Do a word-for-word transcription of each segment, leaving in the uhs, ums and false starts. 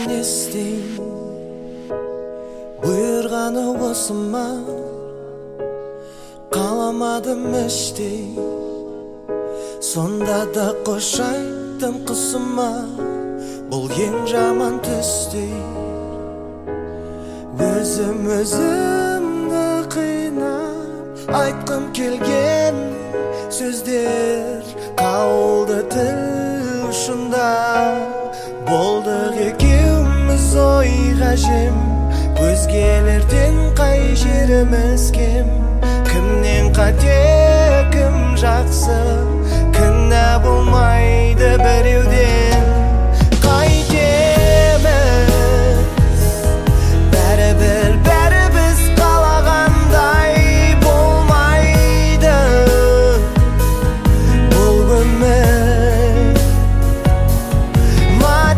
не істейм, бұйырғаны осы ма, қаламадым іштей. Сонда да қош айттым қысыма, бұл ең жаман түстей. Өзім өзімді қинап айтқым келген сөздер қалды тіл ұшында. Болдық екеуміз ойға жем, өзгелерден қай жеріміз кем. Кімнен қате, кім жақсы, кінә болмайды біреуден. Қайтеміз, бәрібір бәрібіз қалағандай болмайды бұл өмір. Ма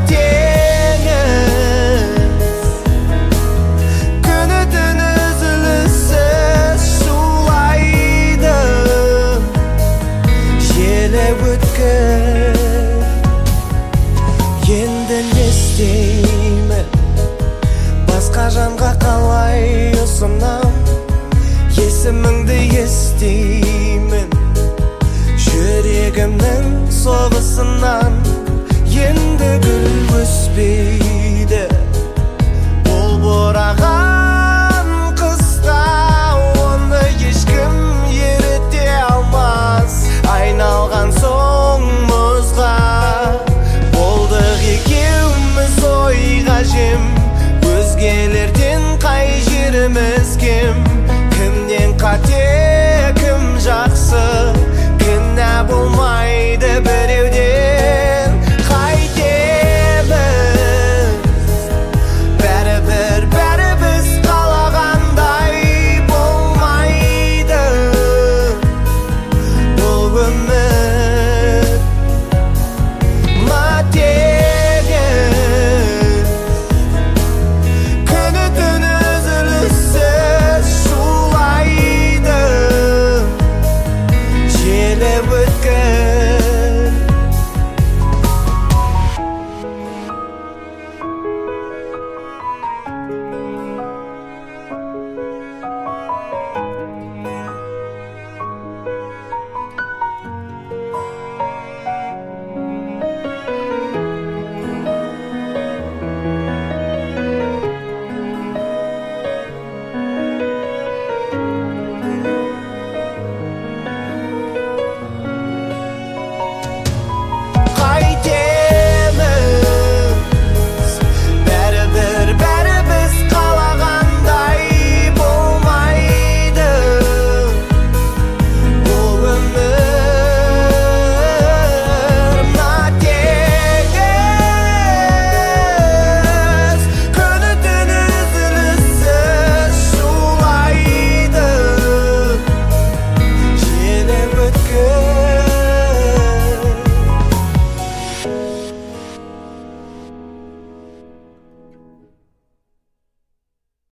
теңіз, күні түні үзіліссіз шулайды. Желі өткір, енді не істеймін, басқа жанға қалай ұсынам. Есіміңді естеймін, жүрегімнің соғысынан. Енді гүл өспей